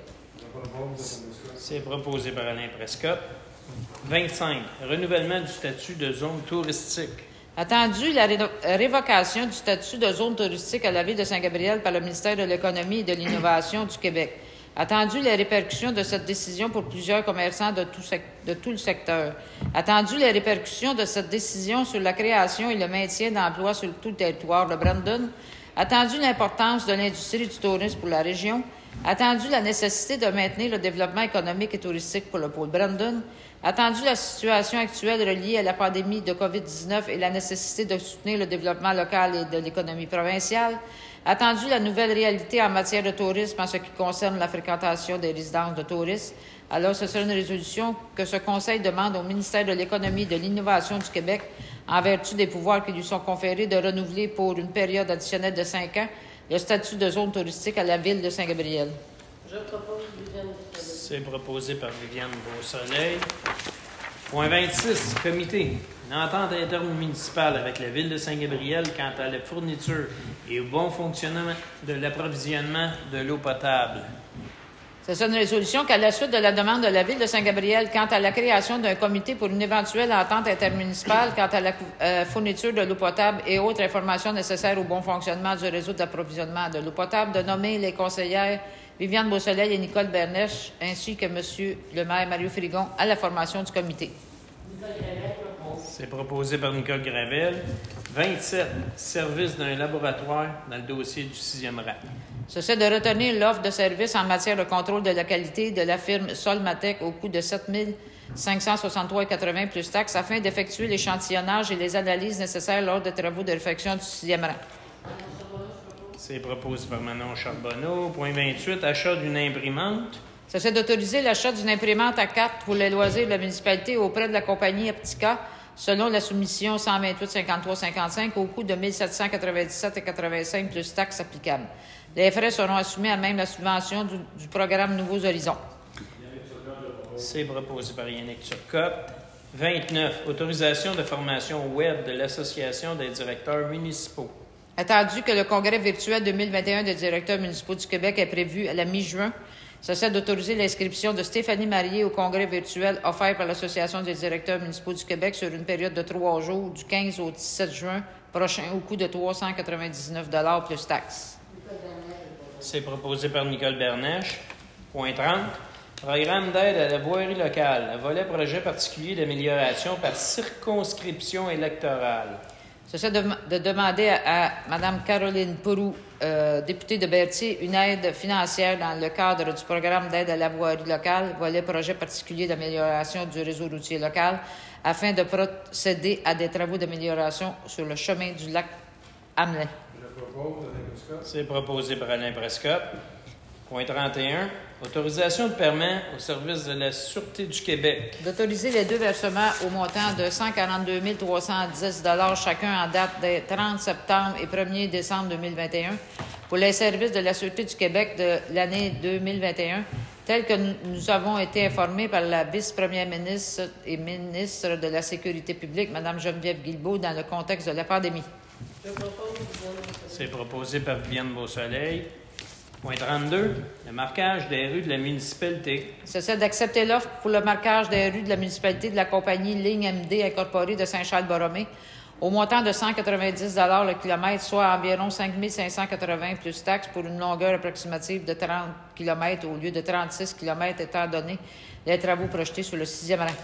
C'est proposé par Alain Prescott. 25. Renouvellement du statut de zone touristique.
Attendu la révocation du statut de zone touristique à la ville de Saint-Gabriel par le ministère de l'Économie et de l'Innovation du Québec. Attendu les répercussions de cette décision pour plusieurs commerçants de tout le secteur. Attendu les répercussions de cette décision sur la création et le maintien d'emplois sur tout le territoire de Brandon. Attendu l'importance de l'industrie du tourisme pour la région. Attendu la nécessité de maintenir le développement économique et touristique pour le pôle Brandon. Attendu la situation actuelle reliée à la pandémie de COVID-19 et la nécessité de soutenir le développement local et de l'économie provinciale. Attendu la nouvelle réalité en matière de tourisme en ce qui concerne la fréquentation des résidences de touristes. Alors, ce sera une résolution que ce Conseil demande au ministère de l'Économie et de l'Innovation du Québec, en vertu des pouvoirs qui lui sont conférés, de renouveler pour une période additionnelle de 5 ans le statut de zone touristique à la ville de Saint-Gabriel.
Je propose Viviane Beausoleil.
C'est proposé par Viviane Beausoleil. Point 26. Comité. Une entente intermunicipale avec la ville de Saint-Gabriel quant à la fourniture et au bon fonctionnement de l'approvisionnement de l'eau potable.
C'est une résolution qu'à la suite de la demande de la ville de Saint-Gabriel quant à la création d'un comité pour une éventuelle entente intermunicipale quant à la fourniture de l'eau potable et autres informations nécessaires au bon fonctionnement du réseau d'approvisionnement de l'eau potable, de nommer les conseillères Viviane Beausoleil et Nicole Bernèche, ainsi que M. le maire Mario Frigon à la formation du comité.
C'est proposé par Nicole Gravel. 27. Service d'un laboratoire dans le dossier du 6e rang.
C'est de retenir l'offre de service en matière de contrôle de la qualité de la firme Solmatec au coût de 7 563,80 plus taxes afin d'effectuer l'échantillonnage et les analyses nécessaires lors des travaux de réfection du 6e rang.
C'est proposé par Manon Charbonneau. Point 28. Achat d'une imprimante.
C'est d'autoriser l'achat d'une imprimante à carte pour les loisirs de la municipalité auprès de la compagnie Aptica selon la soumission 128-53-55 au coût de 1797,85 plus taxes applicables. Les frais seront assumés à même la subvention du programme Nouveaux Horizons.
C'est proposé par Yannick Turcotte. 29. Autorisation de formation web de l'Association des directeurs municipaux.
Attendu que le congrès virtuel 2021 des directeurs municipaux du Québec est prévu à la mi-juin, c'est d'autoriser l'inscription de Stéphanie Marié au congrès virtuel offert par l'Association des directeurs municipaux du Québec sur une période de 3 jours, du 15 au 17 juin prochain, au coût de 399 $ plus taxes.
C'est proposé par Nicole Bernèche. Point 30. Programme d'aide à la voirie locale. Volet projet particulier d'amélioration par circonscription électorale.
C'est de demander à Mme Caroline Pourou, députée de Berthier, une aide financière dans le cadre du programme d'aide à la voirie locale, volet projet particulier d'amélioration du réseau routier local, afin de procéder à des travaux d'amélioration sur le chemin du lac Hamelin.
C'est proposé par Alain Prescott. Point 31. Autorisation de paiement au service de la Sûreté du Québec.
D'autoriser les deux versements au montant de 142 310 $ chacun en date des 30 septembre et 1er décembre 2021 pour les services de la Sûreté du Québec de l'année 2021, tel que nous avons été informés par la vice-première ministre et ministre de la Sécurité publique, Mme Geneviève Guilbeault, dans le contexte de la pandémie.
Je propose Viviane Beausoleil.
C'est proposé par Viviane Beausoleil. Point 32, le marquage des rues de la municipalité.
C'est d'accepter l'offre pour le marquage des rues de la municipalité de la compagnie Ligne MD incorporée de Saint-Charles-Borromée au montant de 190 le kilomètre, soit environ 5 580 plus taxes pour une longueur approximative de 30 km au lieu de 36 km étant donné les travaux projetés sur le 6e rang.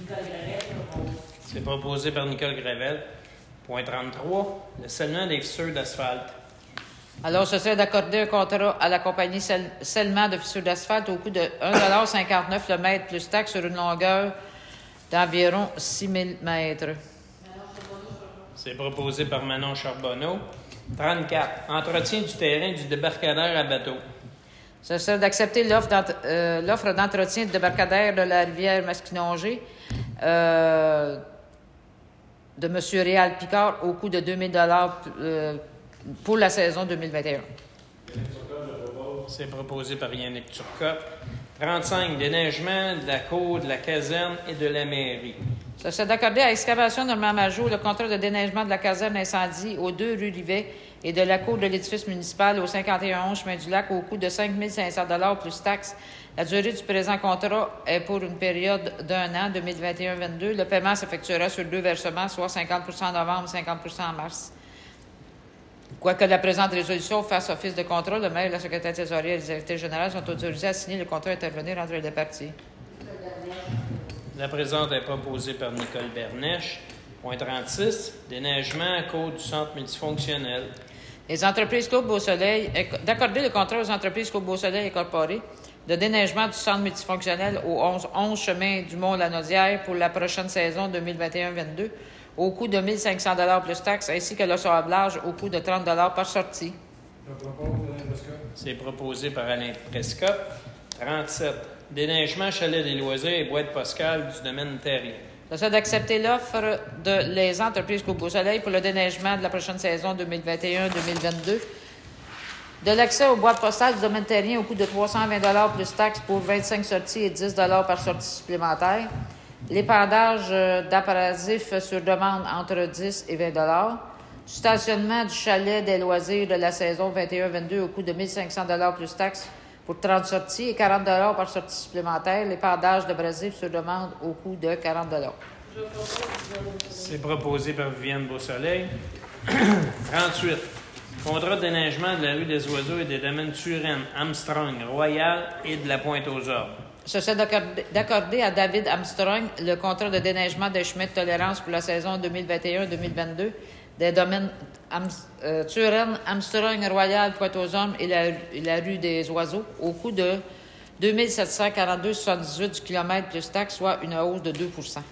C'est proposé par Nicole Gravel. Point 33, le scellement des fissures d'asphalte.
Alors, ce serait d'accorder un contrat à la compagnie scellement de fissures d'asphalte au coût de 1,59 le mètre plus taxe sur une longueur d'environ 6 000 mètres.
C'est proposé par Manon Charbonneau. 34, entretien du terrain du débarcadère à bateau.
Ce serait d'accepter l'offre d'entretien du débarcadère de la rivière Masquinongé de M. Réal Picard au coût de 2 000 pour la saison 2021.
C'est proposé par Yannick Turcotte. 35, déneigement de la cour de la caserne et de la mairie.
Ça serait d'accorder à Excavation Normand Majot le contrat de déneigement de la caserne incendie aux 2 rue Rivet et de la cour de l'édifice municipal au 51 chemin du Lac au coût de 5 500 plus taxes. La durée du présent contrat est pour une période d'1 an, 2021-22. Le paiement s'effectuera sur 2 versements, soit 50 en novembre, 50 en mars. Quoique la présente résolution fasse office de contrat, le maire, la secrétaire trésorière et le directeur général sont autorisés à signer le contrat et intervenir entre les deux parties.
La présente est proposée par Nicole Bernèche. Point 36, déneigement à cause du centre multifonctionnel.
Les entreprises Coupe Beau-Soleil, d'accorder le contrat aux entreprises Coupe Beau-Soleil incorporées de déneigement du centre multifonctionnel au 11 chemin du Mont-Lanaudière pour la prochaine saison 2021-22 au coût de 1 500 plus taxes, ainsi que le sablage au coût de 30 par sortie.
C'est proposé par Alain Prescott. 37, déneigement chalet des loisirs et boîte Pascal du domaine terrien.
C'est d'accepter l'offre de les entreprises Coupe Beau-Soleil pour le déneigement de la prochaine saison 2021-2022. De l'accès aux boîtes postales du domaine terrien au coût de 320 plus taxes pour 25 sorties et 10 par sortie supplémentaire. L'épandage d'abrasifs sur demande entre 10 et 20 du stationnement du chalet des loisirs de la saison 21-22 au coût de 1 500 plus taxes pour 30 sorties et 40 par sortie supplémentaire. L'épandage d'abrasifs sur demande au coût de 40
C'est proposé par Viviane Beausoleil. 38. Contrat de déneigement de la rue des Oiseaux et des domaines Turenne, Armstrong, Royal et de la Pointe-aux-Ormes.
Ce serait d'accorder à David Armstrong le contrat de déneigement des chemins de tolérance pour la saison 2021-2022 des domaines Turenne, Armstrong, Royal, Pointe-aux-Ormes et la rue des Oiseaux au coût de 2 742,78 du kilomètre plus taxe, soit une hausse de 2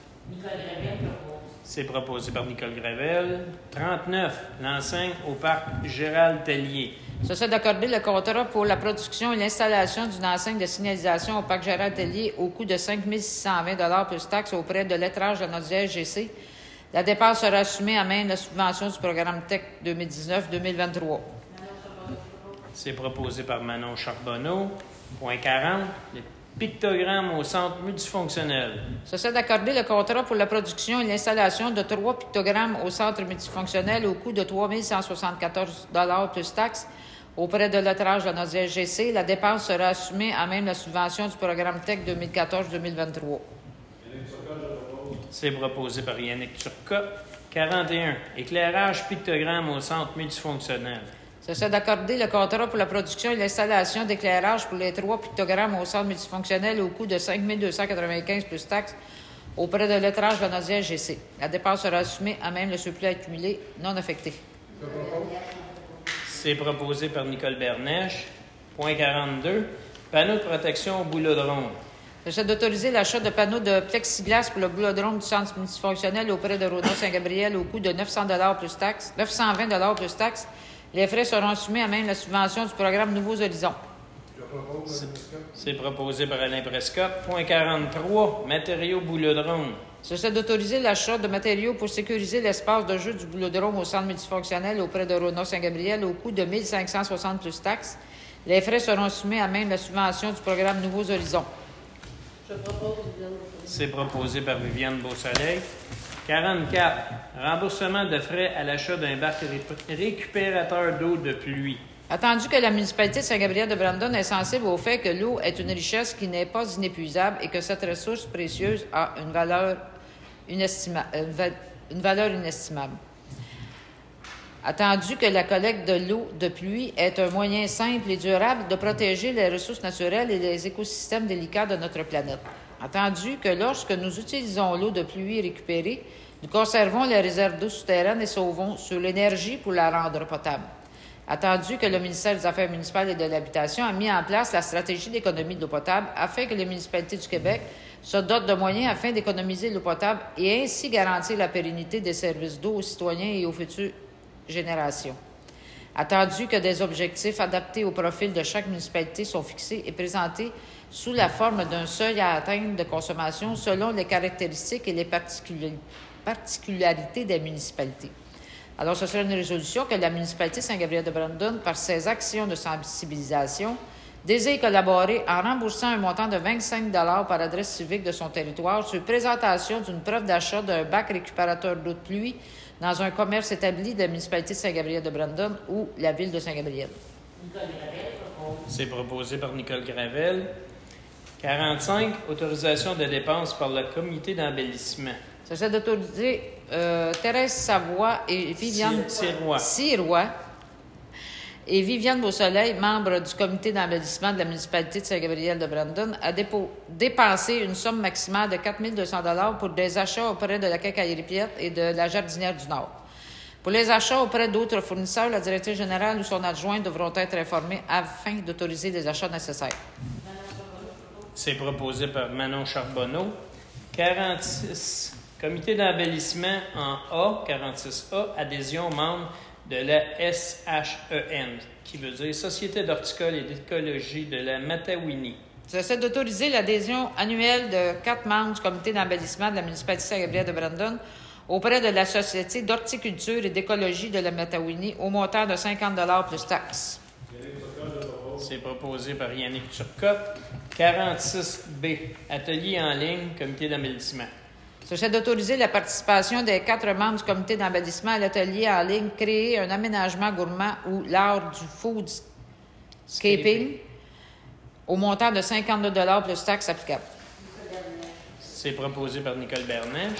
C'est proposé par Nicole Gravel. 39, l'enseigne au parc Gérald Tellier.
Ce serait d'accorder le contrat pour la production et l'installation d'une enseigne de signalisation au parc Gérald Tellier au coût de 5 620 plus taxes auprès de lettrage de notre GC. La dépense sera assumée à même la subvention du programme TEC 2019-2023.
C'est proposé par Manon Charbonneau. Point 40, les pictogrammes au centre multifonctionnel.
Ce serait d'accorder le contrat pour la production et l'installation de 3 pictogrammes au centre multifonctionnel au coût de 3 174 plus taxes auprès de lettrage de notre GC. La dépense sera assumée à même la subvention du programme TEC 2014-2023.
C'est proposé par Yannick Turcotte. 41, éclairage pictogramme au centre multifonctionnel.
Ce serait d'accorder le contrat pour la production et l'installation d'éclairage pour les 3 pictogrammes au centre multifonctionnel au coût de 5 295 plus taxes auprès de lettrage de notre GC. La dépense sera assumée à même le surplus accumulé non affecté.
C'est proposé par Nicole Bernèche. Point 42, panneau de protection au boulodrome.
C'est d'autoriser l'achat de panneaux de plexiglas pour le boulodrome du centre multifonctionnel auprès de Rodon-Saint-Gabriel au coût de 920 plus taxes. Les frais seront assumés à même la subvention du programme Nouveaux Horizons.
C'est proposé par Alain Prescott. Point 43, matériaux boulodrome.
C'est d'autoriser l'achat de matériaux pour sécuriser l'espace de jeu du boulodrome au centre multifonctionnel auprès de Rodon-Saint-Gabriel au coût de 1 560 plus taxes. Les frais seront assumés à même la subvention du programme Nouveaux Horizons.
C'est proposé par Viviane Beausoleil. 44, remboursement de frais à l'achat d'un bac récupérateur d'eau de pluie.
Attendu que la municipalité de Saint-Gabriel-de-Brandon est sensible au fait que l'eau est une richesse qui n'est pas inépuisable et que cette ressource précieuse a une valeur inestimable. Attendu que la collecte de l'eau de pluie est un moyen simple et durable de protéger les ressources naturelles et les écosystèmes délicats de notre planète. Attendu que lorsque nous utilisons l'eau de pluie récupérée, nous conservons les réserves d'eau souterraines et sauvons sur l'énergie pour la rendre potable. Attendu que le ministère des Affaires municipales et de l'Habitation a mis en place la stratégie d'économie de l'eau potable afin que les municipalités du Québec se dotent de moyens afin d'économiser l'eau potable et ainsi garantir la pérennité des services d'eau aux citoyens et aux futures générations. Attendu que des objectifs adaptés au profil de chaque municipalité sont fixés et présentés sous la forme d'un seuil à atteindre de consommation selon les caractéristiques et les particularités des municipalités. Alors, ce serait une résolution que la municipalité Saint-Gabriel-de-Brandon, par ses actions de sensibilisation, désire collaborer en remboursant un montant de 25 $ par adresse civique de son territoire sur présentation d'une preuve d'achat d'un bac récupérateur d'eau de pluie dans un commerce établi de la municipalité de Saint-Gabriel-de-Brandon ou la ville de Saint-Gabriel.
C'est proposé par Nicole Gravel. 45, autorisation de dépenses par le comité d'embellissement.
Ça serait d'autoriser Thérèse Savoie et Viviane Sirois et Viviane Beausoleil, membres du comité d'embellissement de la municipalité de Saint-Gabriel-de-Brandon, à dépenser une somme maximale de 4 200 $ pour des achats auprès de la quincaillerie Piette et de la Jardinière du Nord. Pour les achats auprès d'autres fournisseurs, la directrice générale ou son adjoint devront être informés afin d'autoriser les achats nécessaires.
C'est proposé par Manon Charbonneau. 46, comité d'embellissement en A, 46A, adhésion aux membres de la SHEN, qui veut dire Société d'horticole et d'écologie de la Matawini.
J'essaie d'autoriser l'adhésion annuelle de 4 membres du comité d'embellissement de la municipalité de Saint-Gabriel-de-Brandon auprès de la Société d'horticulture et d'écologie de la Matawini au montant de 50 $ plus taxes.
C'est proposé par Yannick Turcotte. 46B, atelier en ligne, comité d'embellissement.
J'essaie d'autoriser la participation des 4 membres du comité d'embellissement à l'atelier en ligne créer un aménagement gourmand ou l'art du foodscaping au montant de 52 $ plus taxes applicables.
C'est proposé par Nicole Bernèche.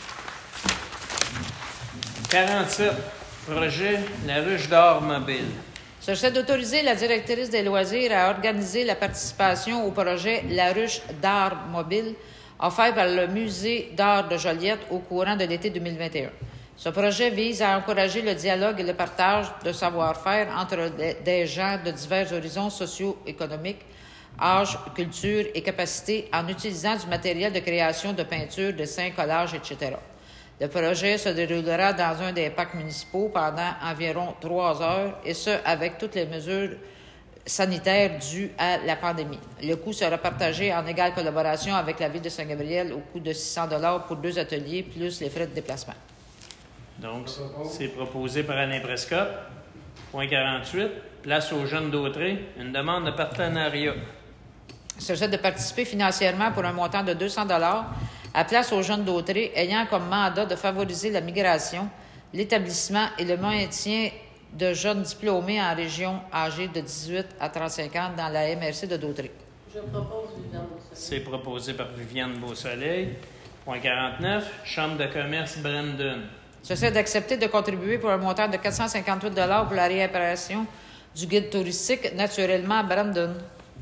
47, projet La Ruche d'Or mobile.
J'essaie d'autoriser la directrice des loisirs à organiser la participation au projet La Ruche d'art mobile offert par le Musée d'art de Joliette au courant de l'été 2021. Ce projet vise à encourager le dialogue et le partage de savoir-faire entre des gens de divers horizons socio-économiques, âge, culture et capacités en utilisant du matériel de création de peinture, dessins, collages, etc. Le projet se déroulera dans un des parcs municipaux pendant environ 3 heures, et ce, avec toutes les mesures sanitaires dues à la pandémie. Le coût sera partagé en égale collaboration avec la Ville de Saint-Gabriel au coût de 600 $ pour 2 ateliers, plus les frais de déplacement.
Donc, c'est proposé par Alain Prescott. Point 48, place aux jeunes d'Autrey, une demande de partenariat.
Il s'agit de participer financièrement pour un montant de 200 $ à Place aux jeunes d'Autrey, ayant comme mandat de favoriser la migration, l'établissement et le maintien de jeunes diplômés en région âgés de 18 à 35 ans dans la MRC de Dautrey.
Je propose Viviane Beausoleil.
C'est proposé par Viviane Beausoleil. Point 49, Chambre de commerce Brandon.
J'essaie d'accepter de contribuer pour un montant de 458 $ pour la réparation du guide touristique Naturellement à Brandon.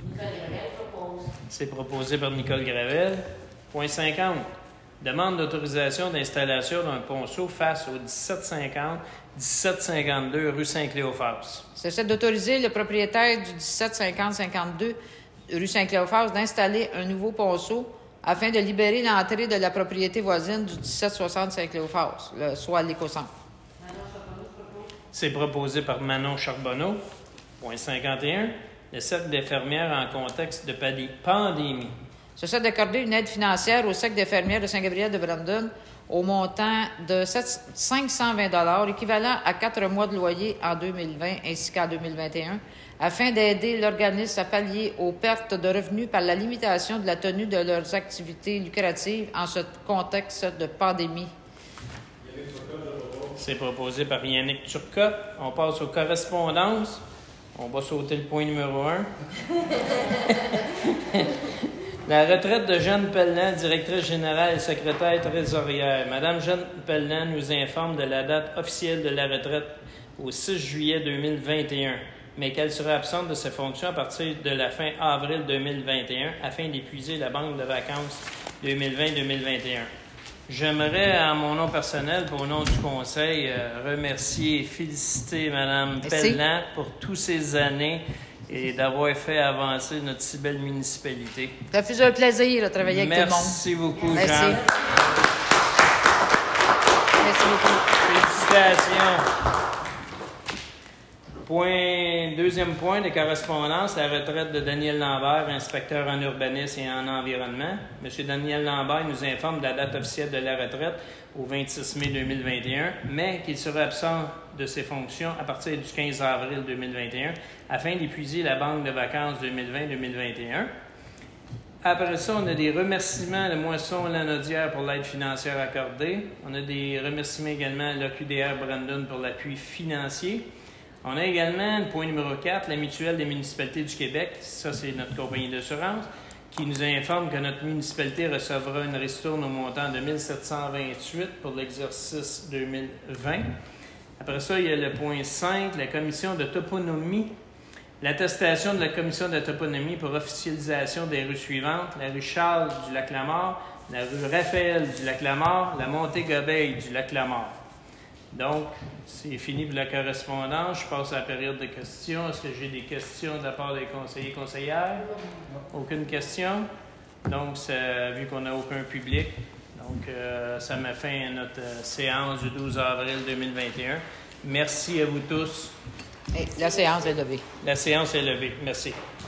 C'est proposé par Nicole Gravel. Point 50. Demande d'autorisation d'installation d'un ponceau face au 1750-1752 rue Saint-Cléophas.
J'essaie d'autoriser le propriétaire du 1750-52 rue Saint-Cléophas d'installer un nouveau ponceau afin de libérer l'entrée de la propriété voisine du 1760 Saint-Cléophas, soit l'éco-centre.
C'est proposé par Manon Charbonneau. Point 51. Le cercle d'infirmières en contexte de pandémie.
J'essaie d'accorder une aide financière au cercle d'infirmières de Saint-Gabriel-de-Brandon au montant de 520 $, équivalent à 4 mois de loyer en 2020 ainsi qu'en 2021, afin d'aider l'organisme à pallier aux pertes de revenus par la limitation de la tenue de leurs activités lucratives en ce contexte de pandémie.
C'est proposé par Yannick Turcotte. On passe aux correspondances. On va sauter le point numéro 1. La retraite de Jeanne Pelland, directrice générale et secrétaire trésorière. Madame Jeanne Pelland nous informe de la date officielle de la retraite au 6 juillet 2021, mais qu'elle sera absente de ses fonctions à partir de la fin avril 2021 afin d'épuiser la banque de vacances 2020-2021. J'aimerais, à mon nom personnel, au nom du Conseil, remercier et féliciter Mme Pelland pour toutes ces années et d'avoir fait avancer notre si belle municipalité.
Ça fait un plaisir de travailler avec tout le monde.
Merci beaucoup,
Merci.
Jean.
Merci beaucoup.
Félicitations. Deuxième point de correspondance, la retraite de Daniel Lambert, inspecteur en urbanisme et en environnement. M. Daniel Lambert nous informe de la date officielle de la retraite au 26 mai 2021, mais qu'il sera absent de ses fonctions à partir du 15 avril 2021 afin d'épuiser la banque de vacances 2020-2021. Après ça, on a des remerciements à Moisson-Lanaudière pour l'aide financière accordée. On a des remerciements également à l'OQDR Brandon pour l'appui financier. On a également, le point numéro 4, la Mutuelle des municipalités du Québec. Ça, c'est notre compagnie d'assurance qui nous informe que notre municipalité recevra une ristourne au montant de 1 728 pour l'exercice 2020. Après ça, il y a le point 5, la commission de toponymie. L'attestation de la commission de toponymie pour officialisation des rues suivantes. La rue Charles du Lac-Lamar, la rue Raphaël du Lac-Lamar, la montée Gobeil du Lac-Lamar. Donc, c'est fini pour la correspondance. Je passe à la période de questions. Est-ce que j'ai des questions de la part des conseillers et conseillères? Aucune question. Donc, vu qu'on n'a aucun public, donc ça met fin à notre séance du 12 avril 2021. Merci à vous tous.
Et la séance est levée.
La séance est levée. Merci.